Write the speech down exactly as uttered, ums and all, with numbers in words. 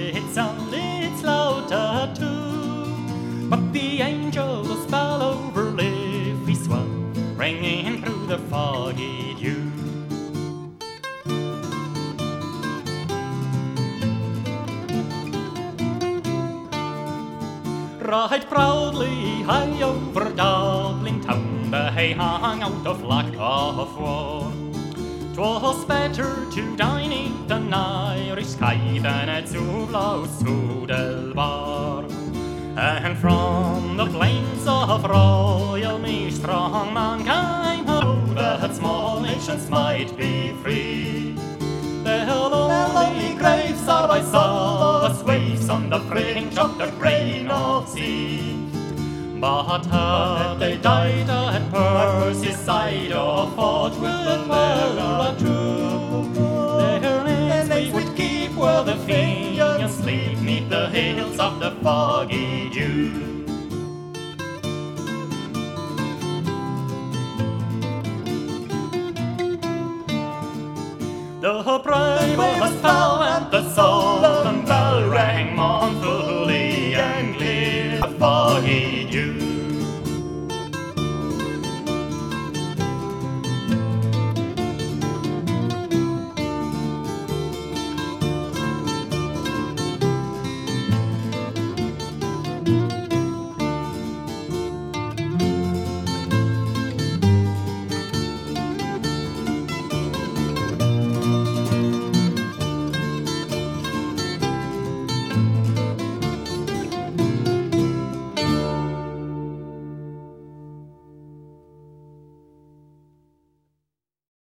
it sounded louder too. But the angels fell over Liffey Swell, ringing through the foggy dew. Right proudly high over Dublin town, they hung out a flag of war. 'Twas better to dine in an Irish sky than at Zubla's Sudelbar. And from the plains of royal me strong mankind hoped that small nations might be free. Their lonely graves are by solace waves on the fringe of the great North Sea. But had they died at Percy's side or fought with the Lara true, their names we would keep where the Fenians sleep 'neath the hills of the foggy dew. The bravest fell and the soul